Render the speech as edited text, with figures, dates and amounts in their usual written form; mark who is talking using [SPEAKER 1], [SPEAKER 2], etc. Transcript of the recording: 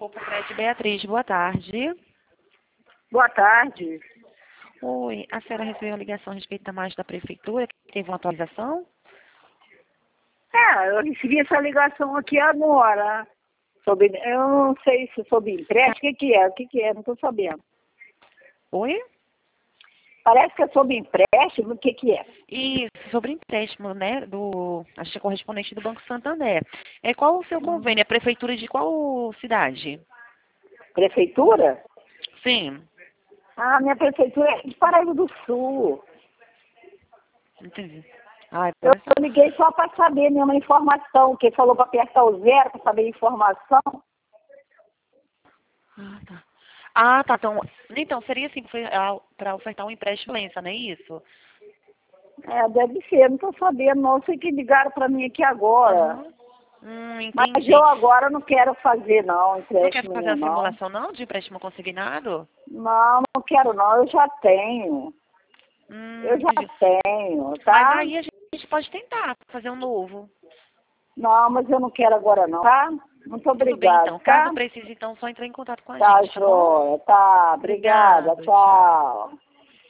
[SPEAKER 1] Grupo Crédito Beatriz, boa tarde.
[SPEAKER 2] Boa tarde.
[SPEAKER 1] Oi, a senhora recebeu uma ligação a respeito da margem da prefeitura, que teve uma atualização?
[SPEAKER 2] Eu recebi essa ligação aqui agora. Eu não sei se sobre empréstimo, o que é? Não estou sabendo.
[SPEAKER 1] Oi?
[SPEAKER 2] Parece que é sobre empréstimo, o que é?
[SPEAKER 1] Isso, sobre empréstimo, né, acho que é correspondente do Banco Santander. Qual o seu convênio? É prefeitura de qual cidade?
[SPEAKER 2] Prefeitura?
[SPEAKER 1] Sim,
[SPEAKER 2] Minha prefeitura é de Paraíba do Sul.
[SPEAKER 1] entendi. Ai,
[SPEAKER 2] Eu liguei só para saber mesmo a informação, que falou para apertar o 0 para saber a informação.
[SPEAKER 1] tá. Tá. Então seria assim, para ofertar um empréstimo Lença, não é isso?
[SPEAKER 2] Deve ser, não estou sabendo não. Sei que ligaram para mim aqui agora. Mas
[SPEAKER 1] Entendi.
[SPEAKER 2] eu agora não quero fazer não,
[SPEAKER 1] Não quer
[SPEAKER 2] empréstimo
[SPEAKER 1] fazer
[SPEAKER 2] nenhum
[SPEAKER 1] a
[SPEAKER 2] não.
[SPEAKER 1] simulação não de empréstimo consignado?
[SPEAKER 2] Não, não quero não, eu já tenho. Eu já
[SPEAKER 1] Entendi.
[SPEAKER 2] tenho,
[SPEAKER 1] Mas
[SPEAKER 2] tá?
[SPEAKER 1] aí a gente pode tentar fazer um novo.
[SPEAKER 2] Não, mas eu não quero agora não, tá? Muito
[SPEAKER 1] Tudo bem,
[SPEAKER 2] obrigada,
[SPEAKER 1] então.
[SPEAKER 2] tá?
[SPEAKER 1] Caso precise, então, só entrar em contato com a
[SPEAKER 2] Tá,
[SPEAKER 1] gente, tá bom?
[SPEAKER 2] joia, tá. Obrigada,
[SPEAKER 1] Obrigada, tchau.
[SPEAKER 2] tchau.